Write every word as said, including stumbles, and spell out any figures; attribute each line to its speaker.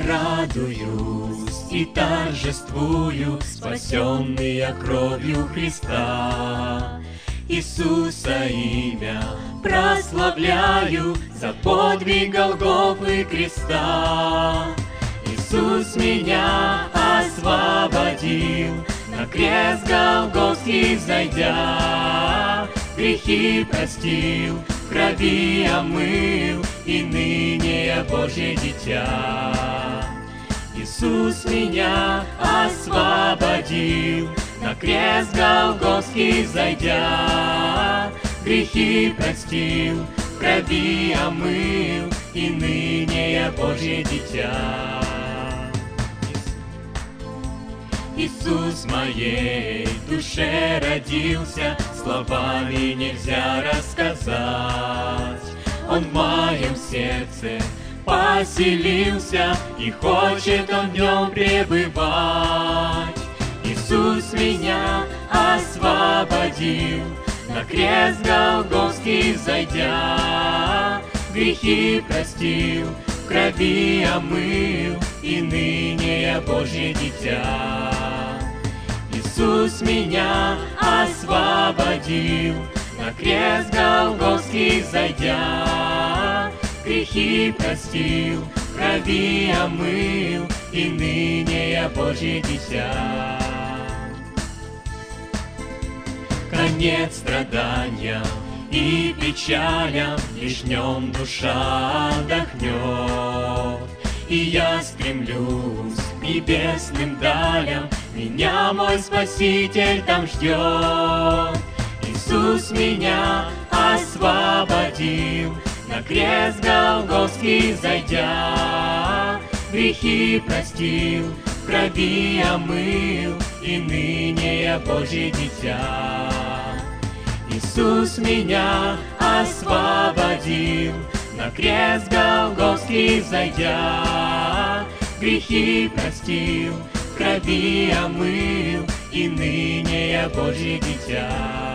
Speaker 1: радуюсь и торжествую, спасенный я кровью Христа. Иисуса имя прославляю за подвиг Голгофы креста. Иисус меня освободил, на крест Голгофский взойдя, грехи простил, в крови омыл, и ныне я Божье дитя. Иисус меня освободил, на крест Голгофский взойдя, грехи простил, в крови омыл, и ныне я Божье дитя. Иисус в моей душе родился, словами нельзя рассказать. Он в моем сердце поселился, и хочет Он в нем пребывать. Иисус меня освободил, на крест Голгофский взойдя, грехи простил, в крови омыл, и ныне я Божье дитя. Иисус меня освободил, на крест Голгофский взойдя, грехи простил, в крови омыл, и ныне я Божье дитя. Конец страданиям и печалям, лишь в нем душа отдохнет. И я стремлюсь к небесным далям, меня мой Спаситель там ждет. Иисус меня освободил, на крест Голгофский взойдя, грехи простил, в крови омыл, и ныне я Божье дитя. Иисус меня освободил, на крест Голгофский взойдя, грехи простил, в крови омыл, и ныне я Божье дитя.